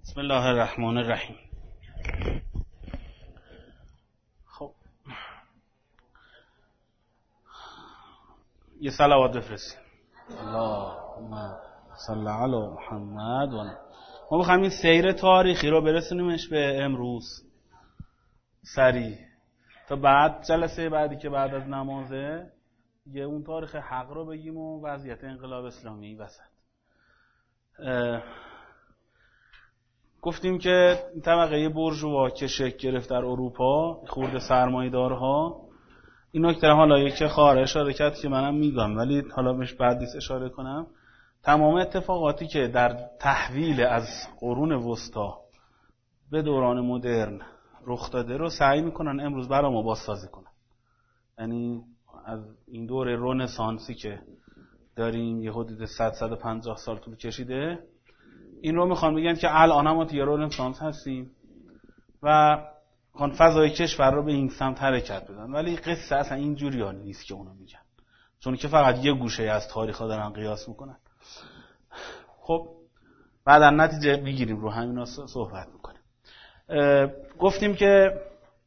بسم الله الرحمن الرحیم. خب یه صلوات بفرستیم. اللهم صل علی محمد. ما بخوایم این سیر تاریخی رو برسونیمش به امروز سریع، تا بعد جلسه بعدی که بعد از نمازه یه اون تاریخ حق رو بگیم و وضعیت انقلاب اسلامی وسط. گفتیم که طبقه بورژوا که شکل گرفت در اروپا، خورده سرمایه‌دارها، این نکته حالا یک خاره اشاره کرد که منم میگم ولی حالا بهش بعد نیست اشاره کنم. تمام اتفاقاتی که در تحویل از قرون وسطا به دوران مدرن رخ داده رو سعی میکنن امروز برای ما بازسازی کنن. یعنی از این دوره رنسانسی که داریم یه حدود 100-150 سال طول کشیده، این رو میخوان بگن که الان هم ما توی رنسانس هستیم و میخوان فضای کشور رو به این سمت حرکت بدن، ولی قصه اصلا این جوری نیست که اونو میگن، چون که فقط یه گوشه از تاریخ ها دارن قیاس میکنن. خب بعد از نتیجه بگیریم رو همینا صحبت میکنیم. گفتیم که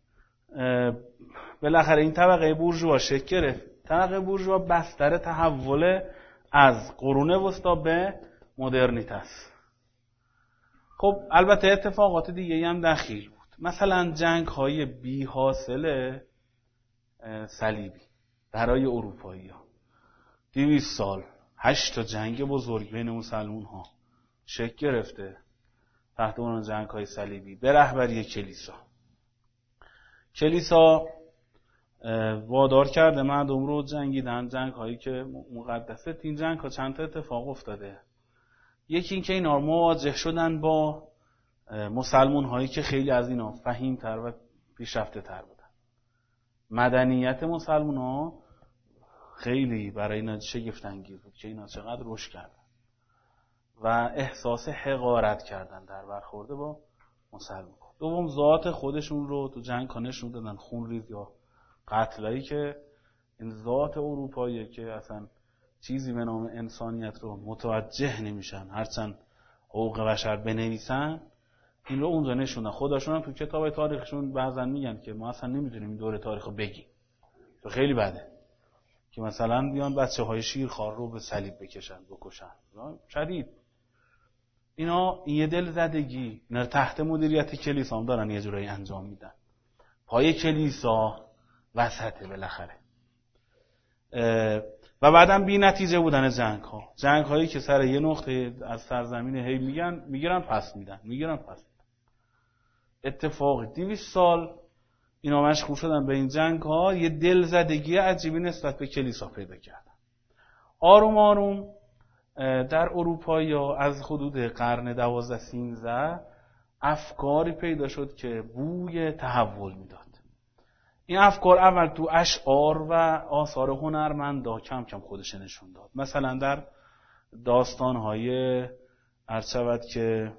بالاخره این طبقه بورژوا شکل گرفت. طبقه بورژوا بستر تحول از قرون وسطا به مدرنیته است. خب البته اتفاقات دیگه هم دخیل بود، مثلا جنگ های بی حاصل صلیبی برای اروپایی ها. 200 سال 8 تا جنگ بزرگ بین مسلمون ها شکل گرفته تحت عنوان جنگ های صلیبی به رهبری کلیسا وادار کرده مردم رو جنگیدن، جنگ هایی که مقدسه. این جنگ ها چند تا اتفاق افتاده. یکی این که اینا مواجه شدن با مسلمون هایی که خیلی از اینا فهیم‌تر و پیشرفته تر بودن. مدنیت مسلمون ها خیلی برای اینا شگفت انگیز بود که اینا چقدر رشد کردن و احساس حقارت کردن در برخورد با مسلمان. دوم ذات خودشون رو تو جنگ ها نشون دادن، خونریز یا قتلایی که این ذات اروپاییه که اصلا چیزی به نام انسانیت رو متوجه نمیشن، هرچند حقوق بشر بنویسن این رو اونجا نشوندن. خودشون هم تو کتاب تاریخشون بعضا میگن که ما اصلا نمیدونیم این دوره تاریخ رو بگیم، تو خیلی بده که مثلا بیان بچه های شیرخوار رو به صلیب بکشن. شدید اینا یه دل زدگی اینا تحت مدیریت کلیسا هم دارن یه جورایی انجام میدن. پای کلیسا وسطه بالاخره. و بعدم بی نتیجه بودن جنگ هایی که سر یه نقطه از سرزمین هی میگیرن پس میدن. اتفاق 200 سال اینا مشغول شدن به این جنگ ها، یه دلزدگی عجیبی نسبت به کلیسا پیدا کردن. آروم آروم در اروپا یا از حدود قرن 12-13 افکاری پیدا شد که بوی تحول میداد. این افکار اول تو اشعار و آثار هنرمندا کم کم خودش نشون داد. مثلا در داستان‌های ارشد که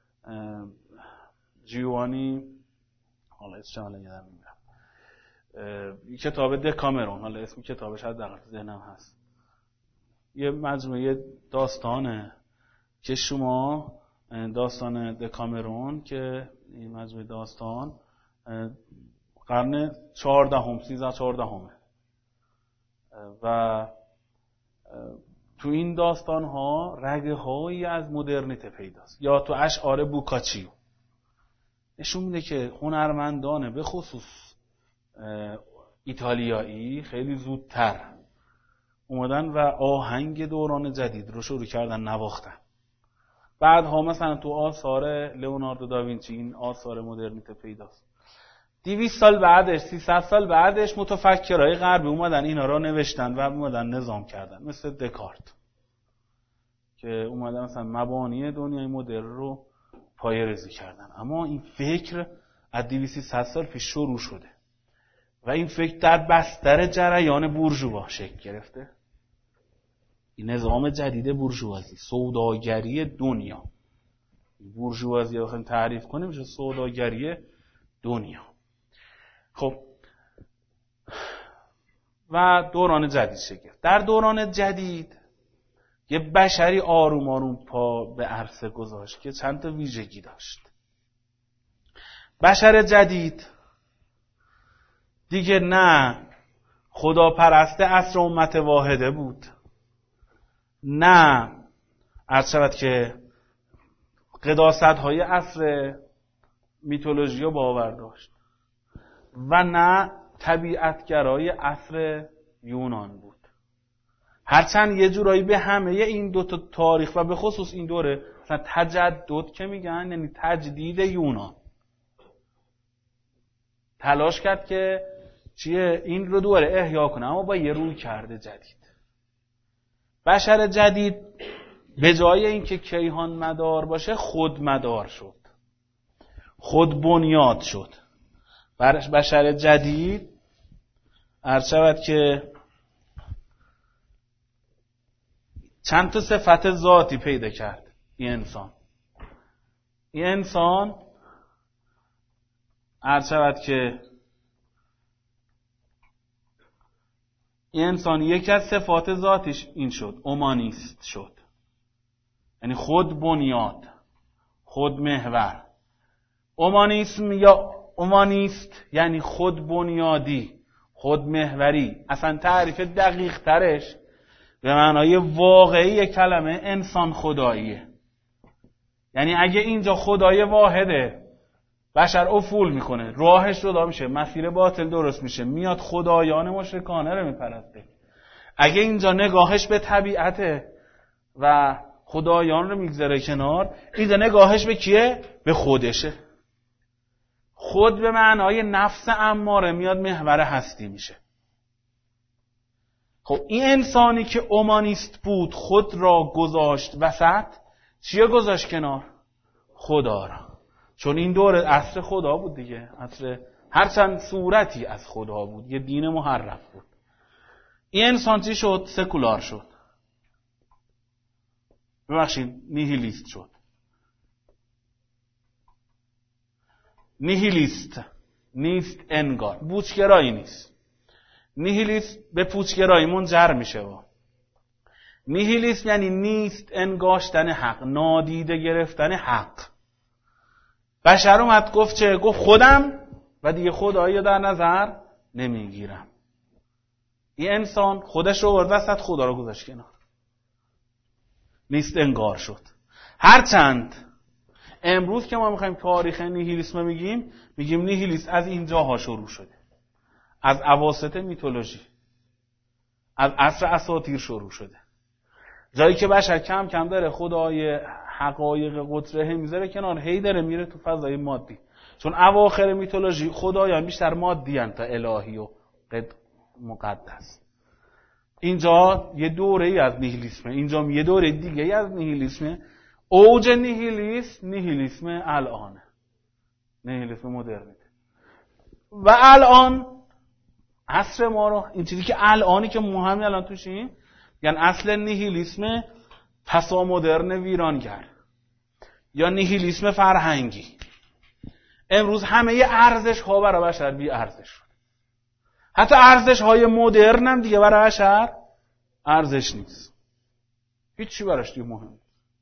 جیوانی، حالا اسمش یادم نمیاد، کتاب دکامرون، حالا اسم کتابش حداقل ذهنم هست، یه مجموعه داستانه که شما داستان دکامرون که این مجموعه داستان قرن 13-14 و تو این داستان ها رگه هایی از مدرنیته پیداست. یا تو اشعار بوکاچیو نشون میده که هنرمندان به خصوص ایتالیایی خیلی زودتر اومدن و آهنگ دوران جدید رو شروع کردن نواختن. بعدها مثلا تو آثار لئوناردو داوینچی این آثار مدرنیته پیداست. 200 سال بعدش، 300 سال بعدش متفکرای غربی اومدن اینا را نوشتن و اومدن نظام کردن، مثل دکارت که اومدن مثلا مبانی دنیای مدرن رو پایه‌ریزی کردن. اما این فکر از 200-300 سال پیش شروع شده و این فکر در بستر جریان بورژوا شکل گرفته. این نظام جدید بورژوازی، سوداگری دنیا. بورژوازی رو بخوایم تعریف کنیم میشه سوداگری دنیا. خب و دوران جدید شکل. در دوران جدید یه بشری آروم آروم پا به عرصه گذاشت که چند تا ویژگی داشت. بشر جدید دیگه نه خدا پرست عصر امت واحده بود، نه عرض شود که قداست های عصر میتولوژی رو باور داشت و نه طبیعتگرای عصر یونان بود. هرچند یه جورایی به همه این دو تا تاریخ و به خصوص این دوره مثلا تجدد که میگن، یعنی تجدید یونان، تلاش کرد که این رو دوباره احیا کنه، اما با یه روی کرده جدید. بشر جدید به جای اینکه کیهان مدار باشه خود مدار شد، خود بنیاد شد. بشر جدید عرض شود که چند تا صفت ذاتی پیدا کرد. این انسان عرض شود که این انسان یکی از صفات ذاتیش این شد، اومانیست شد، یعنی خود بنیاد، خود محور. اومانیسم یا اومانیست یعنی خود بنیادی، خود محوری. اصلا تعریف دقیق ترش به معنای واقعی کلمه انسان خداییه. یعنی اگه اینجا خدای واحده، بشر افول میکنه، راهش جدا میشه، مسیر باطل درست میشه، میاد خدایان مشرکانه رو میپرسته. اگه اینجا نگاهش به طبیعته و خدایان رو میگذاره کنار، اینجا نگاهش به کیه؟ به خودشه. خود به معنای نفس اماره میاد محور هستی میشه. خب این انسانی که اومانیست بود خود را گذاشت وسط، چیه گذاشت کنار؟ خدا را. چون این دوره عصر خدا بود دیگه، عصر هرچند صورتی از خدا بود، یه دین محرف بود. این انسان چی شد؟ سکولار شد، ببخشید نیهیلیست شد. نیهیلیست نیست انگار، پوچگرایی نیست. نیهیلیست به پوچگرایی منجر میشه. نیهیلیست یعنی نیست انگاشتن حق، نادیده گرفتن حق. بشر اومد گفت چه؟ گفت خودم و دیگه خدایی در نظر نمیگیرم. این انسان خودش رو برد وسط، خدا رو گذاشت کنار، نیست انگار شد. هرچند امروز که ما میخوایم تاریخ نیهیلیسم میگیم نیهیلیسم از اینجاها شروع شده، از اواسط میتولوژی، از عصر اساطیر شروع شده. جایی که بشر کم کم داره خدای حقایق قدره میذاره کنار، هی داره میره تو فضای مادی. چون اواخر میتولوژی خدایان بیشتر مادی ان تا الهی و مقدس. اینجا یه دوره ای از نیهیلیسمه، اینجا یه دوره دیگه ای از نیهیلیسمه. اوج نیهیلیسم الانه، نیهیلیسم مدرنیته. و الان عصر ما رو، این چیزی که الانی که ما همین الان توشیم، یعنی اصل نیهیلیسم پسا مدرن ویرانگر یا نیهیلیسم فرهنگی. امروز همه ارزش ها برای بشر بی ارزش شد. حتی ارزش های مدرن هم دیگه برای بشر ارزش نیست، هیچی براش دیگه مهم.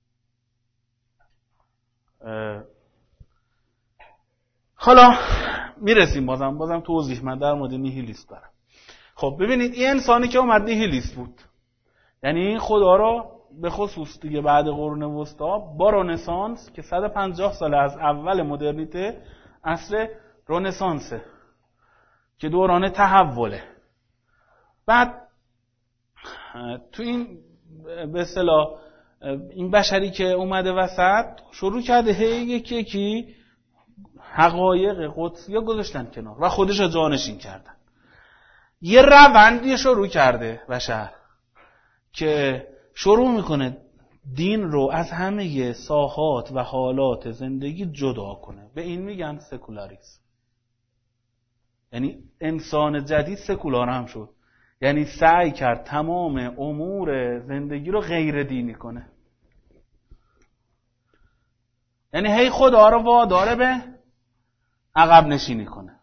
حالا میرسیم بازم توضیح من در مورد نیهیلیست دارم. خب ببینید این انسانی که اومد نیهیلیست بود، یعنی خدا را به خصوص دیگه بعد قرون وسطا با رنسانس که 150 سال از اول مدرنیته، عصر رنسانسه که دوران تحوله. بعد تو این به اصطلاح این بشری که اومده وسط شروع کرده یکی حقایق قدسی یا گذاشتن کنار و خودش رو جانشین کردن. یه روندی شروع کرده بشر که شروع میکنه دین رو از همه ساحات و حالات زندگی جدا کنه. به این میگن سکولاریسم. یعنی انسان جدید سکولار هم شد، یعنی سعی کرد تمام امور زندگی رو غیر دینی کنه. یعنی هی خدا رو واداره به عقب نشینی کنه.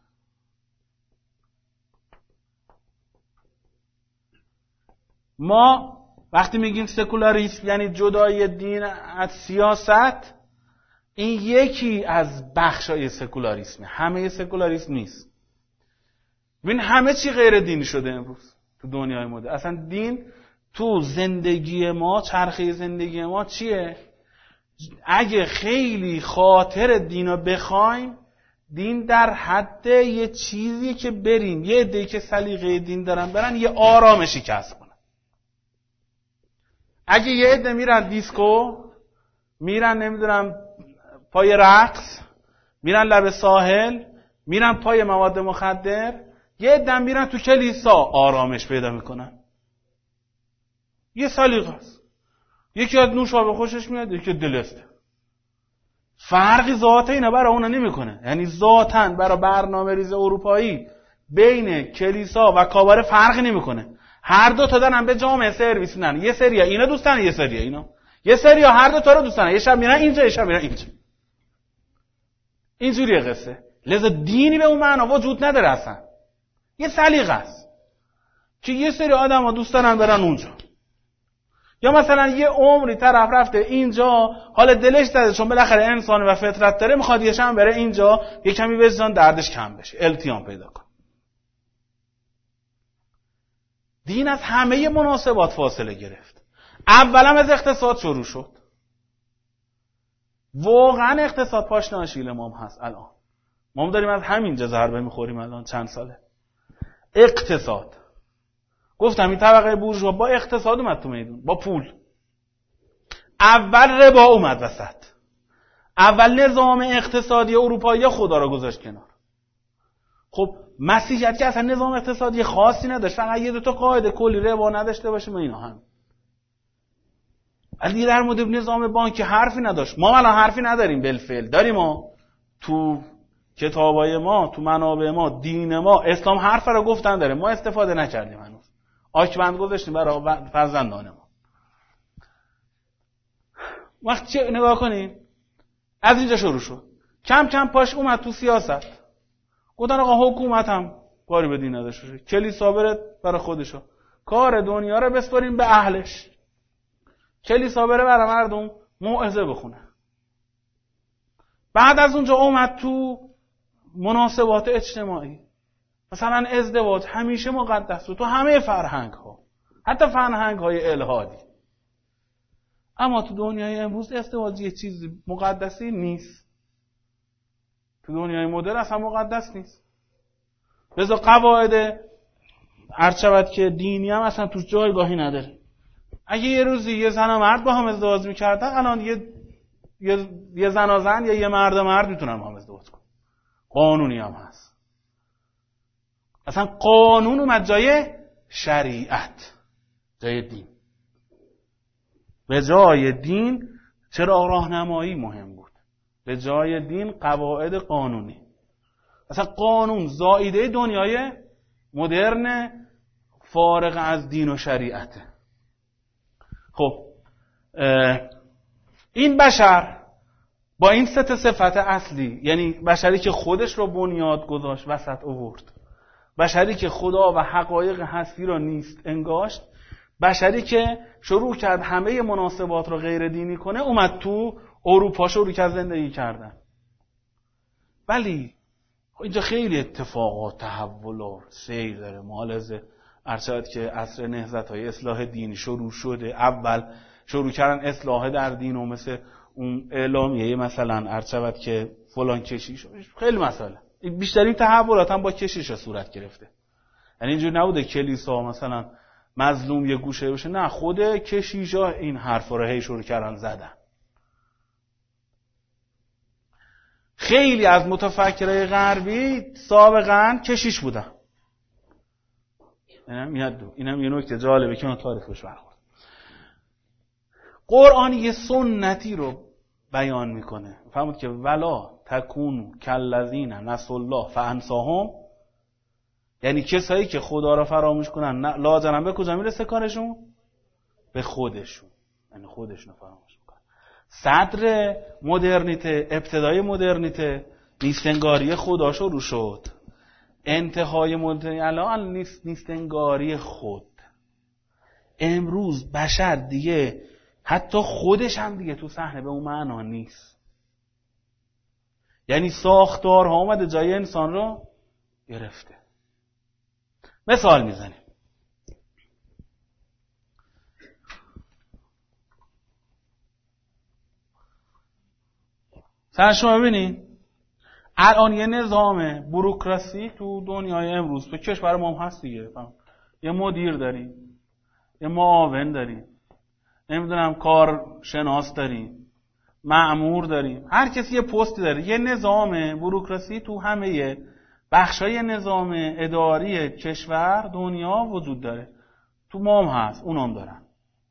ما وقتی میگیم سکولاریسم یعنی جدای دین از سیاست، این یکی از بخشای سکولاریسمه، همه سکولاریسم نیست. ببین همه چی غیر دینی شده امروز تو دنیای مدرن. اصلا دین تو زندگی ما، چرخه زندگی ما چیه؟ اگه خیلی خاطر دینو بخوایم، دین در حد یه چیزی که بریم یه عده‌ای که سلیقه دین دارن برن یه آرامشی کسب کنن. اگه یه عده میرن دیسکو، میرن نمیدونم پای رقص، میرن لب ساحل، میرن پای مواد مخدر، یه عده میرن تو کلیسا آرامش پیدا میکنن. یه سلیقه است. یکی از نوشابه خوشش میاد، یکی دلسته. فرقی ذات اینا برای اونا نمیکنه. یعنی ذاتاً برای برنامه‌ریزی اروپایی بین کلیسا و کاباره فرقی نمیکنه. هر دو تا دارن به جامعه سرویس میدن. یه سریا اینا دوستن، یه سریا اینا. یه سریا هر دو تا رو دوستن. یه شب میرن اینجا، یه شب میرن اینجا. اینجوریه قصه. لذا دینی به اون معنا وجود نداره اصلا. یه سلیقه است که یه سری آدم‌ها دوست دارن برن اونجا. یا مثلا یه عمری طرف رفته اینجا، حال دلش زده چون بالاخره انسان و فطرت داره، میخواد یه شب بره اینجا یه کمی بزن دردش کم بشه، التیام پیدا کنه. دین از همه مناسبات فاصله گرفت. اولا از اقتصاد شروع شد. واقعا اقتصاد پاشنه آشیل ما هست الان. ما داریم از همینجا ضربه میخوریم الان چند ساله. اقتصاد. گفتم این طبقه بورژوا با اقتصاد اومد تو میدون، با پول. اول ربا اومد وسط. اول نظام اقتصادی اروپایی خدا را گذاشت کنار. خب مسیحیت که اصلا نظام اقتصادی خاصی نداشت، فقط یه دو تا قاعده کلی ربا نداشته باشه ما اینا هم. علی در مورد نظام بانکی حرفی نداشت. ما الان حرفی نداریم بالفعل. داریم ما تو کتابای ما، تو منابع ما، دین ما، اسلام حرف رو گفتن داره. ما استفاده نکردیم هنوز. آکبند گذاشتیم برای فرزندان ما. وقتی نگاه کنین از اینجا شروع شد. کم کم پاش اومد تو سیاست. گفتن آقا حکومت هم کاری به دین نداشته باشه. کلیسا بره برای خودشو. کار دنیا رو بسپاریم به اهلش. کلیسا بره برای مردم موعظه بخونه. بعد از اونجا اومد تو مناسبات اجتماعی. مثلا ازدواج همیشه مقدس بود تو همه فرهنگ ها، حتی فرهنگ های الحادی. اما تو دنیای امروز ازدواج یه چیز مقدسی نیست. تو دنیای مدرن اصلا مقدس نیست. لذا قواعد ارچبت که دینی هم اصلا تو جایگاهی نداره. اگه یه روزی یه زن و مرد با هم ازدواج میکردن، الان یه زن و زن یا یه مرد و مرد میتونن با هم ازدواج کنن. قانونی هم هست. اصلا قانون اومد جای شریعت، جای دین. به جای دین چرا راهنمایی مهم بود؟ به جای دین قواعد قانونی. اصلا قانون زائیده دنیای مدرن فارغ از دین و شریعته. خب این بشر با این سه صفت اصلی، یعنی بشری که خودش رو بنیاد گذاشت وسط آورد، بشری که خدا و حقایق هستی را نیست انگاشت، بشری که شروع کرد همه مناسبات را غیر دینی کنه، اومد تو اروپا شروع کرد زندگی کردن. ولی اینجا خیلی اتفاقات تحول سیر داره. مالزه ارشد که عصر نهضت‌های اصلاح دینی شروع شده. اول شروع کردن اصلاح در دین و مثل اون اعلامیه مثلا ارشد که فلان کشیش، خیلی مسئله. بیشترین تحولات هم با کشیش صورت گرفته. یعنی اینجور نبوده کلیسا مثلا مظلوم یه گوشه بشه، نه، خود کشیشا این حرفا رو هی شروع کردن زدن. خیلی از متفکرای غربی سابقا کشیش بودن. اینم یه نکته جالبه که من تاریخش برخورد. قرآن یه سنتی رو بیان میکنه. فهمید که ولا تکونوا کالذین نسوا الله فانساهم، یعنی کسایی که خدا رو فراموش کنن لاجرم به کجا میرسه کارشون؟ به خودشون. یعنی خودشون رو فراموش میکنن. صدر مدرنیته، ابتدای مدرنیته نیستنگاری خدا شروع شد. انتهای مدرنیته الان نیستنگاری خود. امروز بشر دیگه حتی خودش هم دیگه تو صحنه به اون معنا نیست. یعنی ساختارها اومده جای انسان رو گرفته. مثال میزنیم. مثلا شما ببینید الان یه نظام بوروکراسی تو دنیای امروز تو کشور ما هم هست دیگه. یه مدیر داریم، یه معاون داریم، نمیدونم کارشناس داریم، مأمور داریم، هر کسی یه پستی داره. یه نظام بوروکراسی تو همه بخشای نظام اداری کشور دنیا وجود داره. تو ما هم هست، اونام دارن.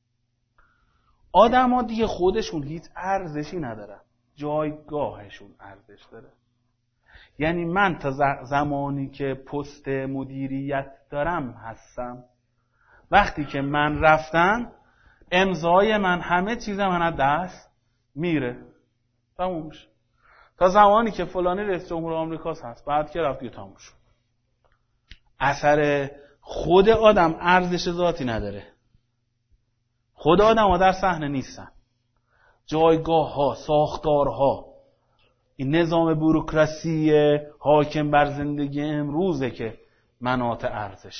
آدم‌ها دیگه خودشون هیچ ارزشی ندارن، جایگاهشون ارزش داره. یعنی من تا زمانی که پست مدیریت دارم هستم، وقتی که من رفتم امضای من همه چیز من از دست میره، تموم میشه. تا زمانی که فلانی رئیس جمهور آمریکاست هست، بعد که رفت تموم شد. اثر خود آدم ارزش ذاتی نداره. خود آدم ها در صحنه نیستن. جایگاه ها، ساختارها، این نظام بوروکراسی حاکم بر زندگی امروزه که مناط ارزشه.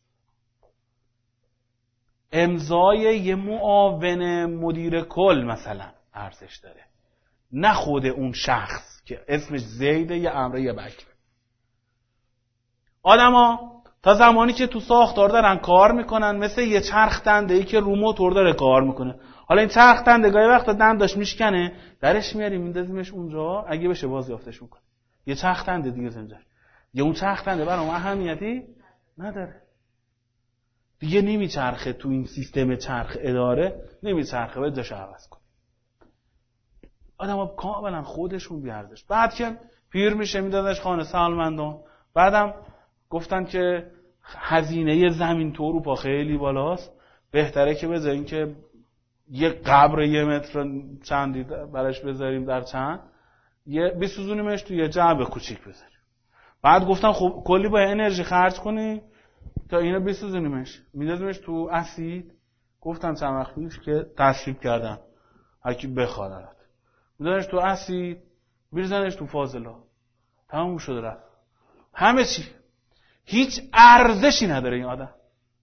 امضای یه معاون مدیر کل مثلا ارزش داره، نه خود اون شخص که اسمش زیده یا عمرو یا بکر. آدما تا زمانی که تو ساختار دارن کار میکنن مثل یه چرخ دنده‌ای که رو موتور داره کار میکنه. حالا این چرخ دنده گاهی وقتا دنداش میشکنه، درش میاریم میندازیمش اونجا، اگه بشه بازیافتش میکنه. یه چرخ دنده دیگه زنجر. یه اون چرخ دنده برام اهمیتی نداره. دیگه نمیچرخه تو این سیستم چرخ اداره، نمیچرخه، باید جاش عوض کنه. آدم‌ها کاملا خودشون بی‌ارزش. بعد که پیر میشه میدادش خانه سالمندان. بعدم گفتن که هزینه زمین تو اروپا خیلی بالاست، بهتره که بذاریم که یه قبر 1 متر چندی براش بذاریم در چند، یه بسوزونیمش تو یه جعبه کوچیک بذاریم. بعد گفتن خب کلی باید انرژی خرج کنی تا اینو بسوزونیمش، میذاریمش تو اسید. گفتن چند وقت پیش که تصویب کردن هرکی بخواد میذارنش تو اسید، میذارنش تو فاضلا، تموم شده رفت. همه چی هیچ ارزشی نداره این آدم.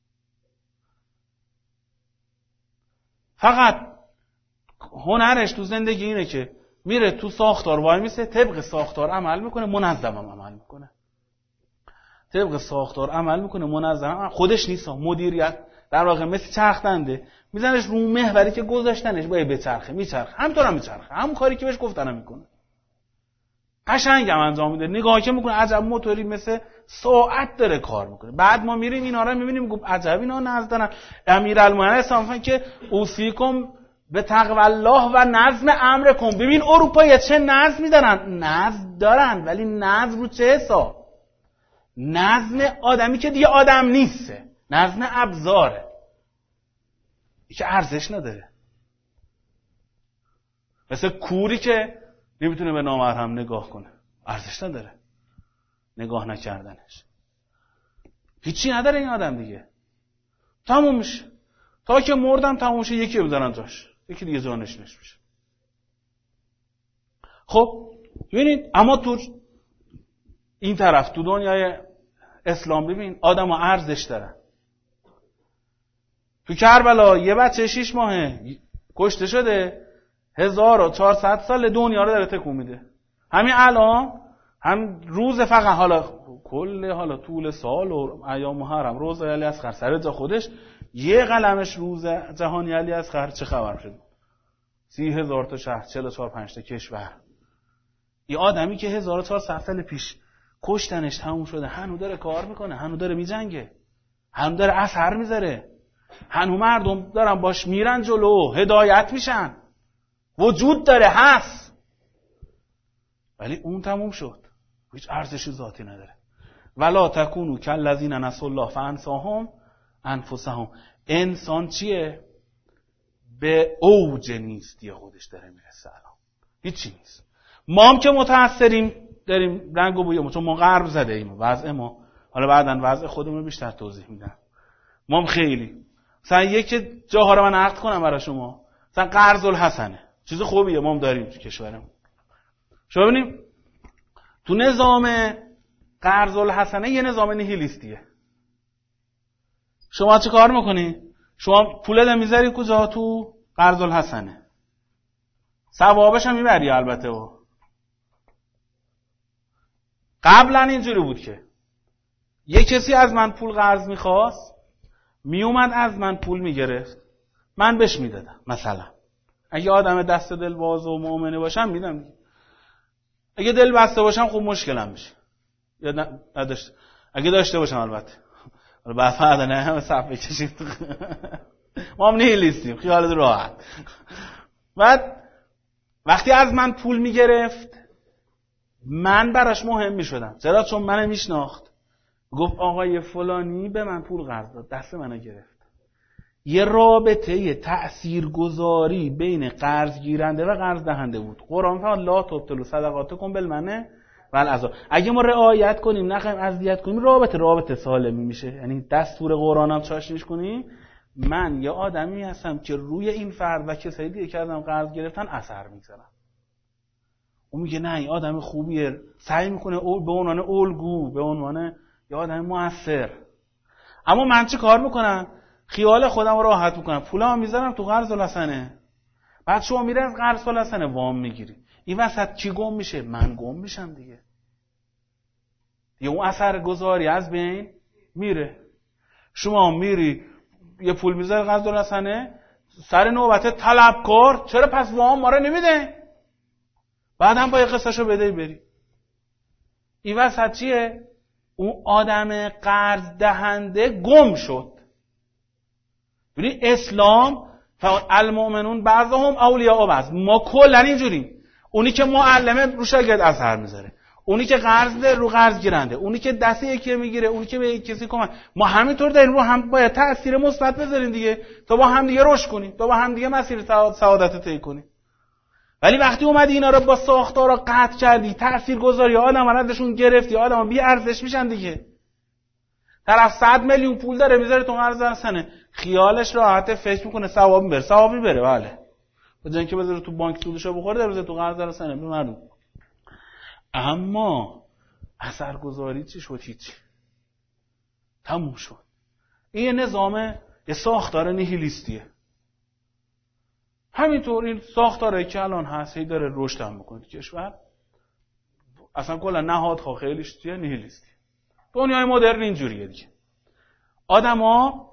فقط هنرش تو زندگی اینه که میره تو ساختار وای میسه، طبق ساختار عمل میکنه، منظم عمل میکنه. طبق ساختار عمل میکنه، منظم. خودش نیست، مدیریت در واقع مثل چرخ دنده میزنش رو محوری که گذاشتنش باید بچرخه، میچرخه، همینطور هم میچرخه، همون کاری که بهش گفتنم میکنه. قشنگ هم انجام میده. نگاه که میکنه عجب موتوری مثل ساعت داره کار میکنه. بعد ما میریم اینا رو میبینیم، گفت عجب اینا ناز دارن. امیرالمومنین اسلام که اوصیکم به تقوی الله و نظم امرکم. ببین اروپا چه نظمی دارن، نظم دارن، ولی نظم رو چه حساب؟ نظم آدمی که دیگه آدم نیسته، نظم ابزاره که ارزش نداره. مثل کوری که نمیتونه به نامحرم نگاه کنه، ارزش نداره نگاه نکردنش. هیچی نداره این آدم دیگه. تموم میشه. تا که مردم تموم میشه، یکی بذارن جاش، یکی دیگه جانشینش میشه. خب ببینید، اما تو این طرف تو دنیای اسلام ببین آدم‌ها ارزش دارن. تو کربلا یه بچه 6 ماهه کشته شده، 1400 سال دنیا رو داره تکون میده. همین الان هم روز فقط حالا طول سال و ایام محرم روز علی اصغر سر جا خودش، یه قلمش روز جهانی علی اصغر چه خبر شد؟ 30,000 تا شهر، 44-5 تا کشور. یه آدمی که 1400 سال پیش کشتنش تموم شده، هنوز داره کار میکنه، هنوز داره میجنگه، هنوز داره اثر میذاره، هنوز مردم دارن باش میرن جلو، هدایت میشن، وجود داره، هست. ولی اون تموم شد، هیچ ارزش ذاتی نداره. ولا تکونوا کالذین نسوا الله فانساهم انفسهم. انسان چیه؟ به اوج نیستی خودش داره میرسه الان، هیچی نیست. ما هم که متأثریم، داریم رنگ و بوی، چون ما غرب زده ایم وضع ما. حالا بعداً وضع خودمون رو بیشتر توضیح میدم. ما هم خیلی مثلا یک جاها رو من عقد کنم برای شما، مثلا قرض الحسنه چیز خوبیه، ما هم داریم تو کشورمون. شما ببینیم تو نظام قرض الحسنه یه نظام نیهیلیستیه. شما چه کار میکنی؟ شما پولت میذاری کجا؟ تو قرض الحسنه. ثوابش هم میبری البته. قبلا اینجوری بود که یه کسی از من پول قرض میخواست، میومد از من پول میگرفت، من بهش میدادم. مثلا اگه آدم دست دل باز و مؤمنه باشم میدم، اگه دل بسته باشم خب مشکلم میشه. یا نداشت، اگه داشته باشم البته بعد نه همه صف بکشید ما هم نیلیستیم، خیالت راحت. بعد وقتی از من پول میگرفت من براش مهم میشدم. چرا؟ چون منو میشناخت، گفت آقای فلانی به من پول قرض داد، دست منو گرفت. یه رابطه یه تأثیرگذاری بین قرض گیرنده و قرض دهنده بود. قرآن فرمود لا تبطلوا صدقاتکم بالمن والعذا. اگه ما رعایت کنیم، نخوایم اذیت کنیم، رابطه سالمی میشه. یعنی دستور قرآن هم چاشنیش کنیم. من یه آدمی هستم که روی این فرد و کسایی دیگه که ازم قرض گرفتن اثر میذارم. اون میگه نه این آدم خوبیه، سعی میکنه به عنوان الگو، به عنوان یه آدم مؤثر. اما من چه کار میکنم؟ خیال خودم رو راحت میکنم، پولام میذارم تو قرض الحسنه. بعد شما میره از قرض الحسنه وام میگیری، این وسط کی گم میشه؟ من گم میشم دیگه. اون اثر گذاری از بین میره. شما میری یه پول میذاری قرض الحسنه، سر نوبت طلبکار، چرا پس وام ما رو نمیده؟ بعدم با یه قصهشو بده بری. این وسط چیه؟ اون آدم قرض دهنده گم شد. ببین اسلام المؤمنون بعضهم اولیاء بعض، ما کلا اینجوریم. اونی که معلمه رو شاگرد اثر میذاره، اونی که قرض ده رو قرض گیرنده، اونی که دست یکی میگیره، اونی که به کسی کمک. ما همینطور داریم، رو هم باید تأثیر مثبت بذاریم دیگه، تا با هم دیگه رشد کنیم، تا با هم دیگه مسیر سعادت طی کنیم. ولی وقتی اومدی اینا رو با ساختارا قطع کردی، تاثیرگذاری آدم ازشون گرفتی، آدم‌ها بی ارزش میشن دیگه. طرف 100 میلیون پول داره میذاره تو قرض الحسنه، خیالش راحته، فکر میکنه ثواب میبره، بله. به جای اینکه بذاره تو بانک سودشو بخوره، در بذاره تو قرض الحسنه به مردم. اما اثرگذاری چی شد؟ هیچ. تموم شد. این نظام یه ساختار نیهیلیستیه. همینطور این ساختاره که الان هست هی داره رشد هم میکنه کشور. اصلا کلا نهادها خیلیش چیه؟ نیهیلیستی. دنیای مدرن اینجوریه دیگه. آدما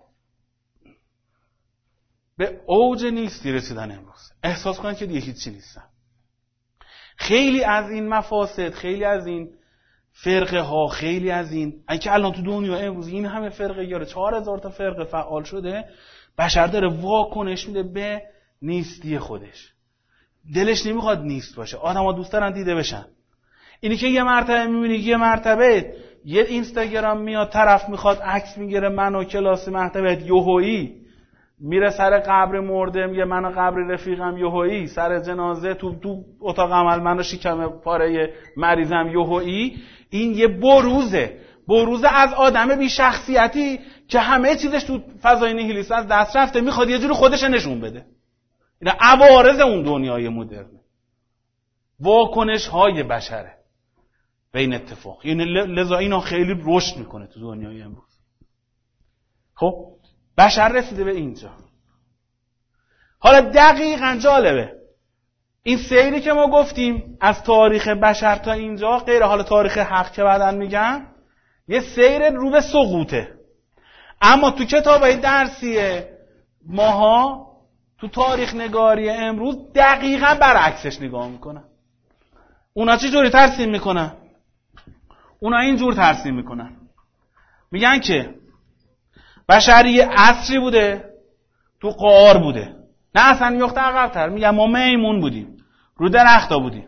به اوج نیستی رسیدن امروز. احساس کنن که دیگه هیچی نیستن. خیلی از این مفاسد، خیلی از این فرقه ها، خیلی از این که الان تو دنیا امروز این همه فرقه یاره 4000 تا فرقه فعال شده، بشر داره واکنش میده به نیستی خودش. دلش نمیخواد نیست باشه. آدما دوست دارن دیده بشن. اینی که یه مرتبه میبینی، یه مرتبه یه اینستاگرام میاد طرف میخواد عکس میگیره منو کلاس مرتبه یوهویی میره سر قبر مرده، میگه منو قبر رفیقم یوهویی، سر جنازه تو اتاق عمل منو شکم پاره مریضم یوهویی. این یه بروزه از آدم بی شخصیتی که همه چیزش تو فضای نیهیلیست از دست رفته، میخواد یه جوری خودش نشون بده. اینا عوارض اون دنیای مدرن، واکنش های بشره به این اتفاق. یعنی لذا اینا خیلی رشد میکنه تو دنیای امروز. خب بشر رسیده به اینجا. حالا دقیقاً جالبه این سیری که ما گفتیم از تاریخ بشر تا اینجا، غیر حالا تاریخ حق که بعداً میگم، یه سیر رو به سقوطه. اما تو کتابای درسیه ماها تو تاریخ نگاری امروز دقیقاً برعکسش نگاه میکنن. اونا چه جوری ترسیم میکنن؟ اونا اینجور ترسیم میکنن، میگن که بشری عصری بوده تو غار بوده. نه اصلا میخته عقب‌تر، میگن ما میمون بودیم، رو درختا بودیم،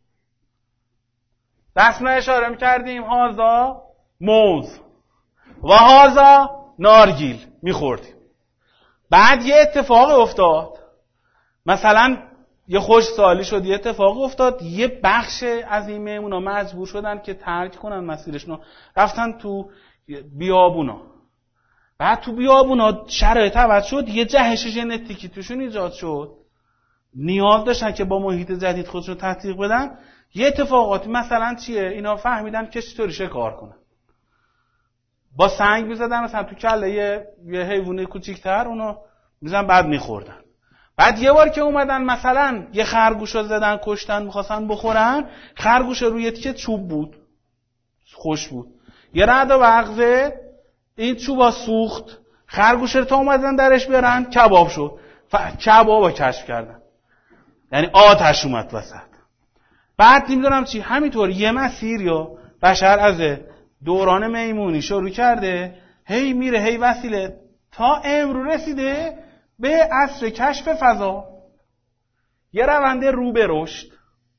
دستمه اشاره میکردیم هازا موز و هازا نارگیل میخوردیم. بعد یه اتفاق افتاد، مثلا یه خوش سالی شد، یه اتفاق افتاد، یه بخش از این میمونا مجبور شدن که ترک کنن مسیرشون، رفتن تو بیابونا. بعد تو بیابونا شرایط عوض شد، یه جهش ژنتیکی توشون ایجاد شد، نیاز داشتن که با محیط جدید خودشون تطبیق بدن. یه اتفاقاتی مثلا چیه؟ اینا فهمیدن که چطوری شکار کنن. با سنگ می‌زدن مثلا تو کله یه حیوان کوچیک‌تر، اونو می‌زدن بعد می‌خوردن. بعد یه بار که اومدن مثلا یه خرگوش رو زدن کشتن می‌خواستن بخورن، خرگوش روی تیکه چوب بود، خوش بود، یه رعد و وغزه این چوبا سوخت، خرگوش رو تا اومدن درش بیارن کباب شد. کبابو کشف کردن، یعنی آتش اومد وسط. بعد نمیدونم چی، همینطور یه مسیر یا بشر از دوران میمونی شروع کرده، هی میره هی وسیله تا امروز رسیده به عصر کشف فضا، یه روند رو به رشد.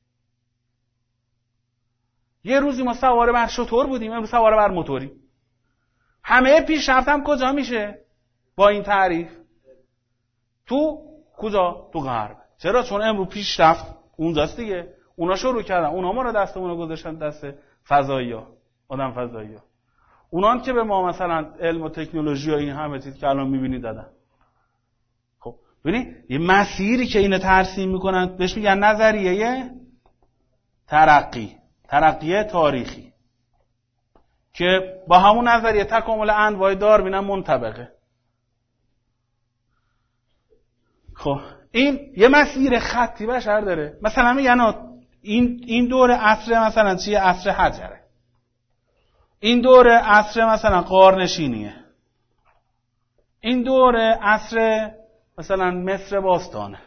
یه روزی ما سوار بر شتر بودیم، امروز سوار بر موتوری. همه پیشرفت هم کجا میشه با این تعریف؟ تو کجا؟ تو غرب. چرا؟ چون امروز پیشرفت اونجاست دیگه. اونا شروع کردن، اونا ما رو دستمون رو گذاشتن دست فضایی‌ها، آدم فضایی‌ها. اونان که به ما مثلا علم و تکنولوژی و این همه چیز که الان می‌بینید دادن. خب ببینید یه مسیری که اینا ترسیم میکنن بهش میگن نظریه ترقی تاریخی، که با همون نظریه تکامل انواع داروین هم منطبقه. خب این یه مسیر خطی بشر داره. مثلا میگن این دور عصر مثلا چیه؟ عصر حجره. این دور عصر مثلا غارنشینیه. این دور عصر مثلا مصر باستانه.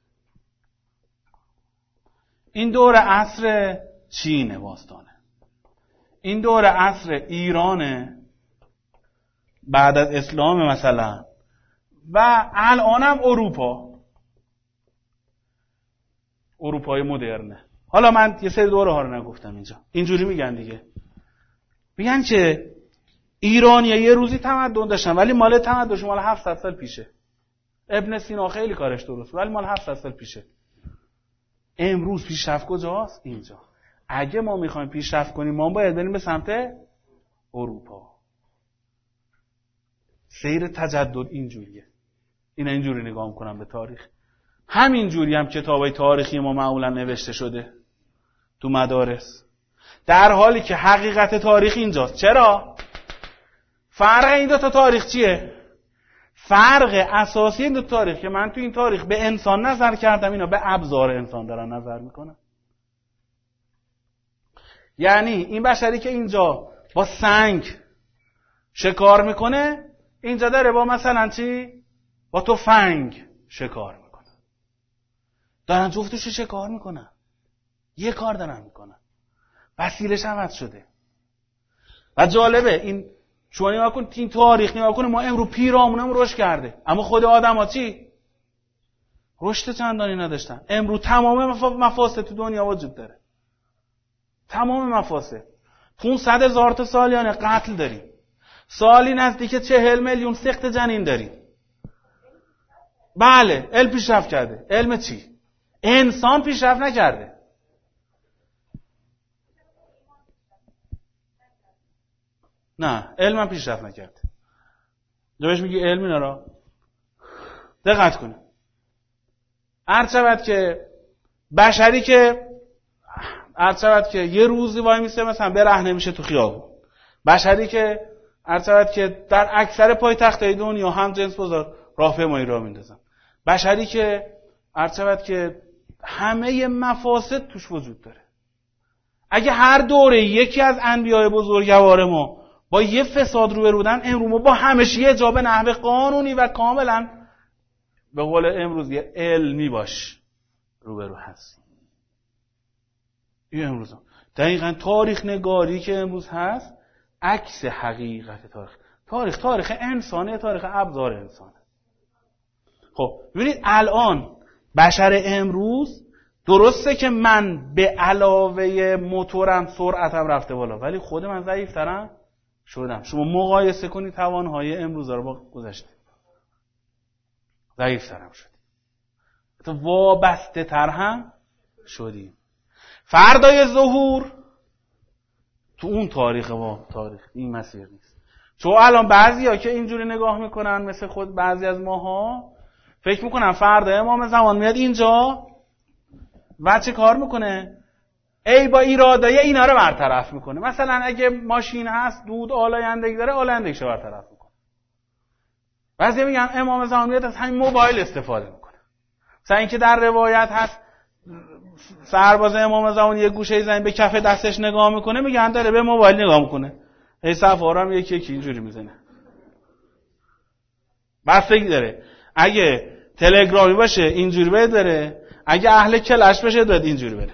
این دور عصر چین باستانه. این دور عصر ایرانه بعد از اسلام مثلا، و الان هم اروپای مدرنه. حالا من یه سری دوره ها رو نگفتم اینجا، اینجوری میگن دیگه، میگن که ایرانی‌ها یه روزی تمدن داشتن ولی مال تمدنشون مال 700 سال پیشه. ابن سینا خیلی کارش درست ولی مال 700 سال پیشه. امروز پیشرفت کجاست؟ اینجا. اگه ما میخوایم پیشرفت کنیم ما باید بریم به سمت اروپا. سیر تجدد اینجوریه. اینا اینجوری نگاه میکنن به تاریخ. همین جوری هم کتابای تاریخی ما معمولا نوشته شده تو مدارس، در حالی که حقیقت تاریخ اینجاست. چرا؟ فرق این دو تا تاریخ چیه؟ فرق اساسی این دو تاریخ که من تو این تاریخ به انسان نظر کردم، اینا به ابزار انسان دارن نظر میکنن. یعنی این بشری که اینجا با سنگ شکار میکنه، اینجا داره با مثلا چی؟ با تفنگ شکار میکنه. دارن جفتشو شکار میکنن، یه کار دارن میکنن، وسیله‌ش عوض شده. و جالبه این شما نگاه کن، این تاریخ نگاه کن، ما امروز پیرامونم رشد کرده اما خود آدم‌ها چی؟ رشد چندانی نداشتن. امروز تمام مفاسد تو دنیا وجود داره، تمام مفاسد. 500,000 تا سالیانه قتل داریم، سالی نزدیک 40 میلیون سقط جنین داریم. بله علم پیشرفت کرده. علم چی؟ انسان پیشرفت نکرده. نه علم هم پیشرفت نکرده. جوش میگی علم اینا را دقت کنه. هرچند که بشری که یه روزی وای میسه مثلا برهنه میشه تو خیابون، بشری که هرچند که در اکثر پایتخت‌های دنیا هم جنس بازار راهپیمایی راه میندازن، بشری که هرچند که همه مفاسد توش وجود داره. اگه هر دوره یکی از انبیاء بزرگوار ما با یه فساد روبرو بودن، امروز ما با همش یه جا به نحو قانونی و کاملا به قول امروز یه علمی باش روبرو هست. این امروز دقیقاً تاریخ نگاری که امروز هست عکس حقیقت تاریخ انسانه، تاریخ ابزار انسانه. خب ببینید الان بشر امروز درسته که من به علاوه موتورم سرعتم رفته بالا ولی خود من ضعیف‌ترم شدم. شما مقایسه کنید توانهای امروز رو با گذشته، ضعیف‌ترم شدیم، تو وابسته تر هم شدیم. فردای ظهور تو اون تاریخ این مسیر نیست. چون الان بعضیا که اینجوری نگاه میکنن مثل خود بعضی از ماها فکر میکنن فردا امام زمان میاد اینجا و چه کار میکنه؟ ای با ایرادای اینا رو برطرف میکنه. مثلا اگه ماشین هست دود آلایندگی داره آلایندگیش رو برطرف میکنه. بعضی میگن امام زمان میاد از همین موبایل استفاده میکنه. مثلا اینکه در روایت هست سرباز امام زمان یه گوشه زمین به کف دستش نگاه میکنه، میگن داره به موبایل نگاه میکنه. هی صفحه‌ها هم یکی اینجوری میزنه. بستگی داره. اگه تلگرامی باشه اینجوری بره، اگه اهل کلش بشه داد اینجوری بره.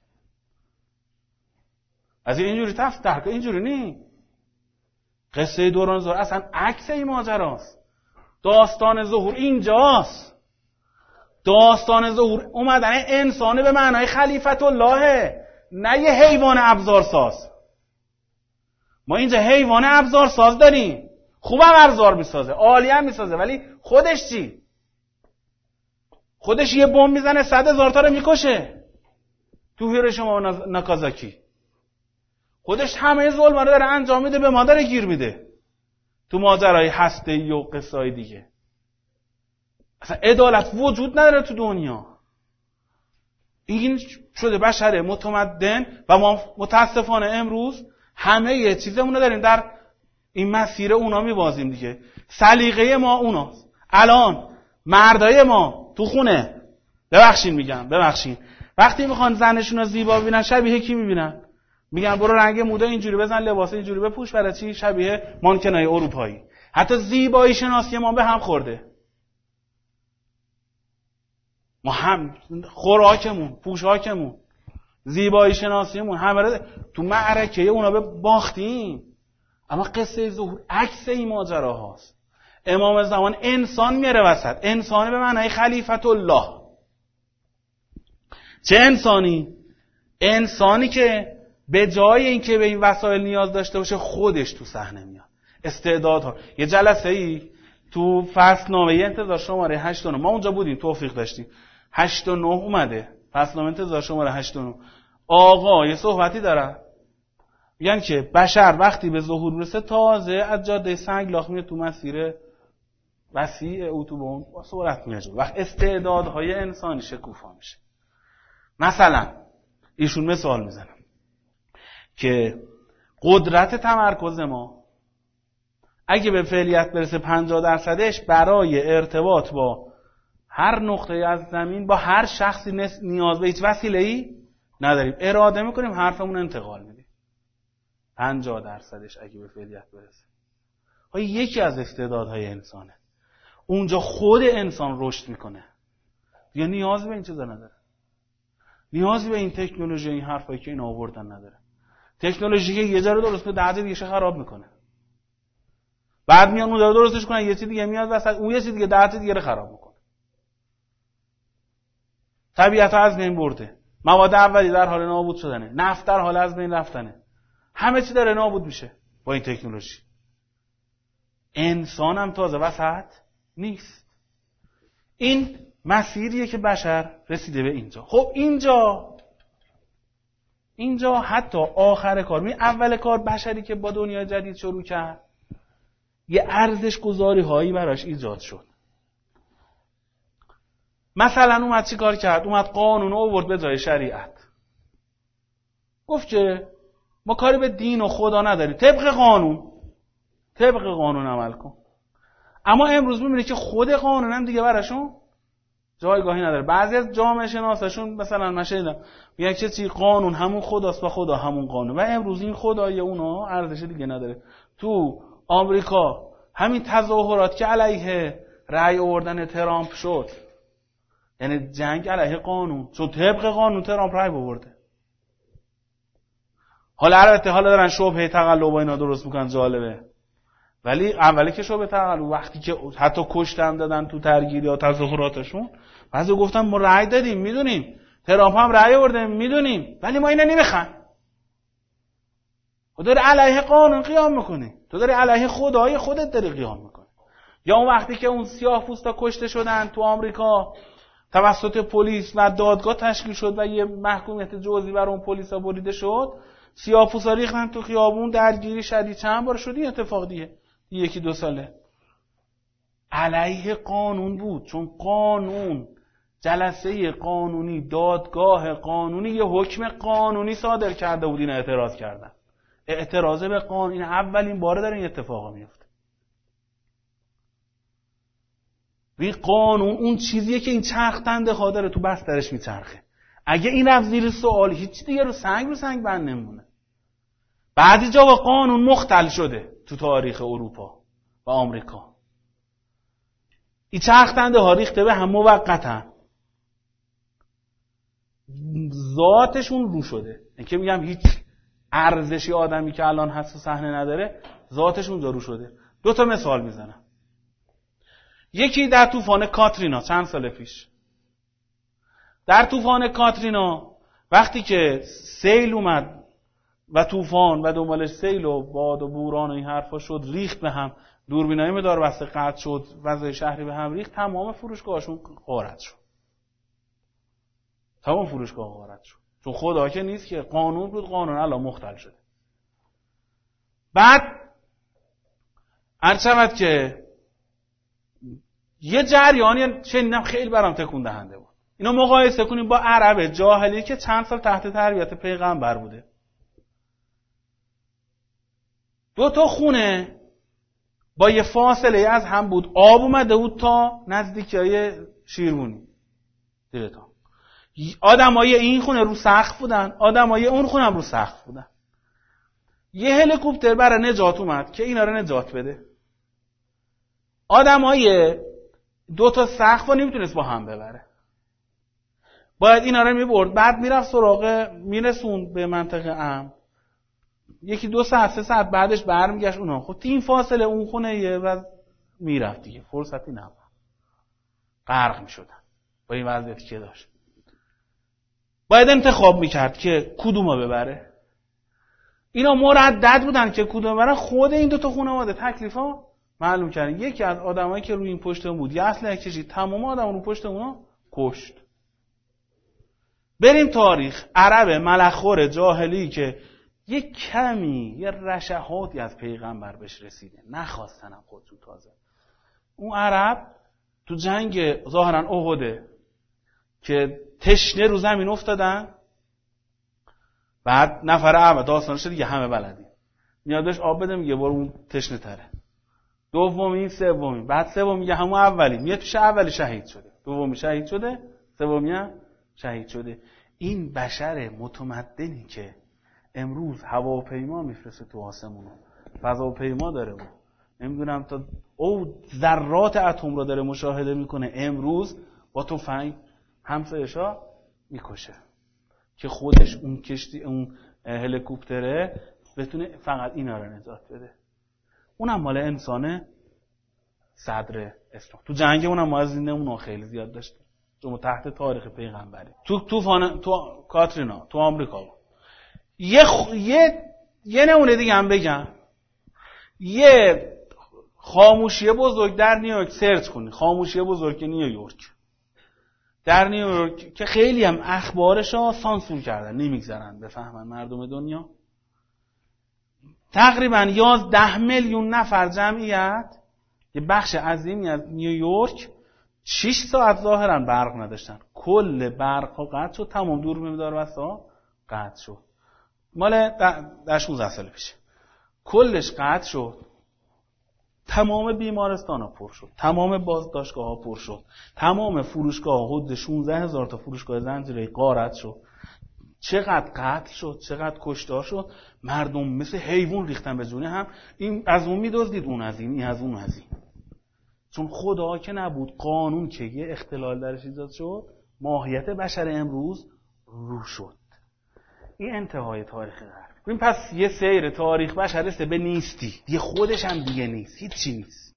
از اینجوری تفسیر اینجوری نی. قصه دوران زهور اصلا عکس این ماجراست. داستان ظهور اینجاست. داستان ظهور اومدن انسانه به معنای خلیفت اللهه، نه یه حیوان ابزارساز. ما اینجا حیوان ابزارساز داریم، خوبم ابزار میسازه، عالی هم میسازه، ولی خودش چی؟ خودش یه بمب میزنه 100,000 تا رو میکشه تو هیروشیما و ناکازاکی. خودش همه ظلم رو داره انجام میده، به ما داره گیر میده تو ماجرای هسته‌ای و قصه‌های دیگه. اصلا عدالت وجود نداره تو دنیا. این شده بشر متمدن و ما متاسفانه امروز همه یه چیزمون رو داریم در این مسیر اونا میبازیم دیگه. سلیقه ما اوناست. الان مردای ما تو خونه ببخشین وقتی میخوان زنشون رو زیبا ببینن شبیه کی میبینن؟ میگن برو رنگ موده اینجوری بزن، لباس اینجوری بپوش، برای چی؟ شبیه مانکنای اروپایی. حتی زیبایی شناسی ما به هم خورده. ما هم خوراکمون، پوشاکمون، زیبایی شناسیمون همه تو معرکه اونا به باختیم. اما قصه ظهور عکس این ماجرا هاست. امام زمان انسان میاره وسط. انسانه به معنای خلیفت الله. چه انسانی؟ انسانی که به جای اینکه به این وسایل نیاز داشته باشه خودش تو صحنه میاد. استعدادها. یه جلسه ای تو فصلنامه انتظار شماره 8 ما اونجا بودیم، توفیق داشتیم. 8 و 9 اومده. فصلنامه انتظار شماره 8 و 9. آقا یه صحبتی داره. میگن که بشر وقتی به ظهور میرسه تازه از جاده سنگلاخ میاد تو مسیر وسیع اتوبان با سرعت میره. وقت استعدادهای انسانی شکوفا میشه. مثلا ایشون مثال میزنم که قدرت تمرکز ما اگه به فعلیت برسه 50%ش برای ارتباط با هر نقطه از زمین با هر شخصی نیاز به هیچ وسیله‌ای نداریم. اراده میکنیم حرفمون انتقال میدیم. 50%ش اگه به فعلیت برسه. یکی از استعدادهای انسانه. اونجا خود انسان رشد میکنه. دیگه نیاز به این چیزا نداره. نیازی به این تکنولوژی این حرفایی که اینا آوردن نداره. تکنولوژی که یه جا رو درست کنه 10 دیگه خراب میکنه. بعد میان اون رو درستش کنن یه چیز دیگه میاد وسط اون یه چیز دیگه 10 دیگه رو خراب میکنه. طبیعت از بین برده. مواد اولیه در حال نابود شدنه. نفت در حال از بین رفتنه. همه چی داره نابود میشه با این تکنولوژی. انسان هم تازه وسط نیست. این مسیریه که بشر رسیده به اینجا. خب اینجا حتی آخر کار اول کار بشری که با دنیای جدید شروع کرد یه ارزش گذاری هایی براش ایجاد شد. مثلا اومد چی کار کرد؟ اومد قانون آورد به جای شریعت. گفت که ما کاری به دین و خدا نداریم، طبق قانون عمل کن. اما امروز می‌بینی که خود قانون هم دیگه براشون جایگاهی نداره. بعضی از جامعه شناساشون مثلا من شنیدم میگن که چی قانون همون خداست و خدا همون قانون، و امروز این خدای اونا ارزش دیگه نداره. تو آمریکا همین تظاهرات که علیه رأی آوردن ترامپ شد، یعنی جنگ علیه قانون، چون طبق قانون ترامپ رأی آورده. حالا دارن شبهه تقلب و اینا درست میکنن، جالبه. ولی اولی که شبهه تقلب وقتی که حتی کشتن دادن تو درگیری یا تظاهراتشون، بعضی گفتن ما رأی دادیم میدونیم، ترامپ هم رأی آورده میدونیم، ولی ما اینا نمیخوان. تو داری علیه قانون قیام میکنی، تو داری علیه خدای خودت داری قیام میکنی. یا اون وقتی که اون سیاه‌پوستا کشته شدن تو آمریکا توسط پلیس و دادگاه تشکیل شد و یه محکومیت جزئی بر اون پلیسا بریده شد، سیاه‌پوستا ریختن تو خیابون، درگیری شدید چند بار شد. این اتفاق دیگه یکی دو ساله علیه قانون بود، چون قانون، جلسه قانونی، دادگاه قانونی یه حکم قانونی صادر کرده بود، این اعتراض کردن. اعتراض به قانون این اولین باره داره این اتفاقا میفته. این قانون اون چیزیه که این چرخنده ها داره تو بسترش میچرخه. اگه این رفت زیر سوال هیچ دیگه رو سنگ بند نمونه. بعضی جا قانون مختل شده تو تاریخ اروپا و آمریکا. این چرخنده ها ریخته به هم موقتن، ذاتشون رو شده. این که میگم هیچ ارزشی آدمی که الان هست و صحنه نداره، ذاتشون رو شده. 2 مثال میزنم. یکی در طوفان کاترینا چند سال پیش. در طوفان کاترینا وقتی که سیل اومد و طوفان و دنبالش سیل و باد و بوران و این حرفا شد، ریخت به هم، دوربینای مداربسته قطع شد، فضای شهری به هم ریخت، تمام فروشگاهاشون غارت شد. تمام فروشگاه غارت شد. چون خدا که نیست که، قانون بود، قانون الان مختل شده. بعد عرض شود که یه جریانی شنیدم خیلی برام تکون دهنده بود. اینا مقایسه کنیم با عرب جاهلی که چند سال تحت تربیت پیغمبر بوده. 2 خونه با یه فاصله از هم بود، آب اومده بود تا نزدیکی شیروانی دیرتا. آدمای این خونه رو سقف بودن، آدمای اون خونه هم رو سقف بودن. یه هلیکوپتر برای نجات اومد که اینا رو نجات بده. آدمای 2 سقف رو نمیتونست با هم ببره، باید اینا رو میبرد، بعد میرفت سراغ، میرسون به منطقه امن. 1-2 ساعت 3 ساعت بعدش برمیگشت اونا. خب این فاصله اون خونه یه و میرفت دیگه، فرصتی نبود، غرق میشدن با این وضعیتی که داشت. باید انتخاب میکرد که کدومو ببره. اینا مردد بودن که کدوم ببرن. خود این 2 خانواده تکلیفا معلوم کردن. یکی از آدمایی که روی این پشت بود یه اسلحه کشید، تمام آدما رو پشت اونا کشت. بریم تاریخ. عرب ملخور جاهلی که یه کمی، یه رشحاتی از پیغمبر بهش رسیده، نخواستنم خودشون تازه. اون عرب تو جنگ ظاهرا احده که تشنه رو زمین افتادن، بعد نفر اول داستانش دیگه همه بلدی، میاد بهش آب بده، میگه برو اون تشنه تره. دومی، سومی، بعد سومی میگه همون اولی، میاد پیش اولی شهید شده، دومی شهید شده، سومی هم شهید شده. این بشر متمدنی که امروز هواپیما میفرسته تو آسمون، فضاپیما داره و نمیدونم تا او ذرات اتم رو داره مشاهده میکنه، امروز با تفنگ همسایه‌شا میکشه که خودش اون کشتی، اون هلیکوپتره بتونه فقط اینا رو نجات بده. اونم مال انسانه صدر اسلام. تو جنگ اونم ما از اونها خیلی زیاد داشت، چون تحت تاریخ پیغمبری. تو کاترینا تو آمریکا بود. یه نمونه دیگه هم بگم. یه خاموشی بزرگ در نیویورک، سرچ کنید خاموشی بزرگ نیویورک در نیویورک که خیلی هم اخبارشو سانسور کردن، نمیگذارن بفهمن مردم دنیا. تقریبا 11 میلیون نفر جمعیت، یه بخش عظیمی از نیویورک 6 ساعت ظاهرا برق نداشتن. کل برق ها قطع شد، تمام دوربین مداربسته قطع شد. مال در 16 سال پیش کلش قطع شد. تمام بیمارستان ها پر شد، تمام بازداشتگاه ها پر شد، تمام فروشگاه ها، حدود 16,000 تا فروشگاه زنجیره‌ای غارت شد. چقدر قتل شد، چقدر کشتار شد. مردم مثل حیوان ریختن به جونه هم. این از اون میدزدید، اون از این از اون از این. چون خدا که نبود، قانون که یه اختلال درش ایجاد شد، ماهیت بشر امروز رو شد. این انتهای تاریخ غرب. این پس یه سیر تاریخ بشر رسه به نیستی، دیگه خودش هم دیگه نیست، هیچی نیست.